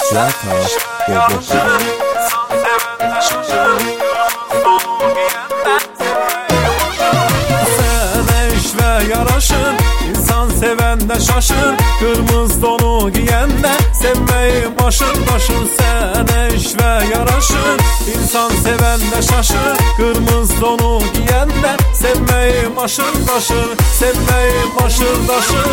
Zata Bobo. Yaraşır, insan sevende şaşır. Kırmızı donu giyende sevmeyi başır başır. Sen eş ve yaraşır, insan sevende şaşır. Kırmızı donu giyende sevmeyi başır başır. Sevmeyi başır başır.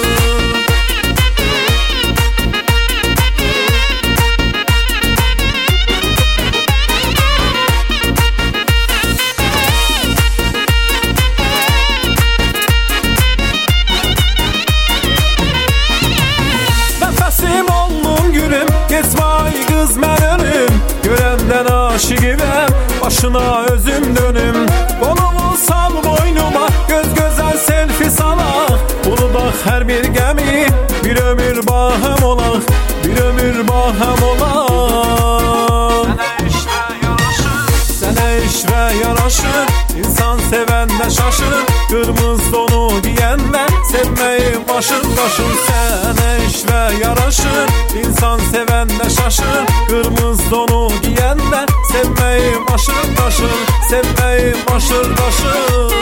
Geçmay kız mən önüm, görəndən aşıqivəm, başına özüm dönüm. Qolumu sal boynuma, göz gözəl selfie salaq. Unudaq hər bir gəmi, bir ömür bahəm olaq, bir ömür bahəm olaq. Sənə iş və yaraşır, insan sevəndə şaşır. Qırmızı donu giyəndə sevməyi başır başır. Sənə iş və yaraşır, insan sevəndə şaşır. Qırmızı donu giyəndə sevməyi başır başır. Sevməyi başır başır.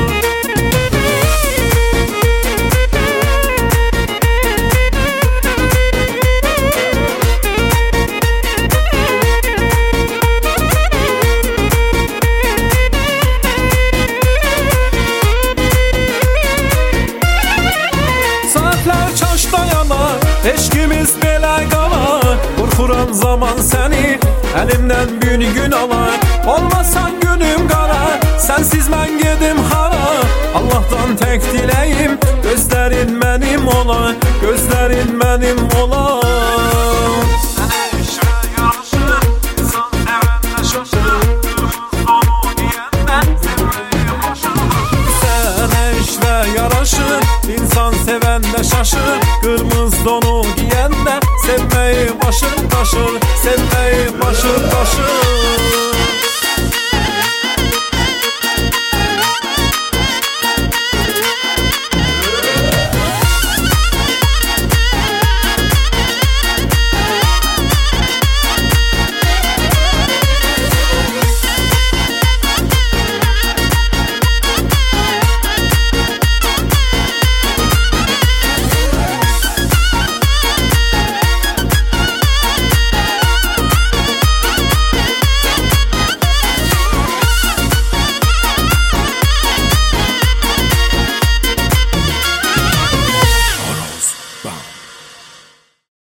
Eşkimiz belə qalar, qorxuram zaman səni əlimdən bir gün alar. Olmasan günüm qara, sənsiz mən gedim hara. Allah'tan tək diləyim, gözlərin mənim olar, gözlərin mənim olar. Sənə iş və yaraşır, insan sevəndə şaşır. Qırmızı donu giyəndə sevməyi başır. Sənə iş və yaraşır, insan sevəndə şaşır. Qırmızı donu giyəndə sevməyi başır başır. Sevməyi başır başır.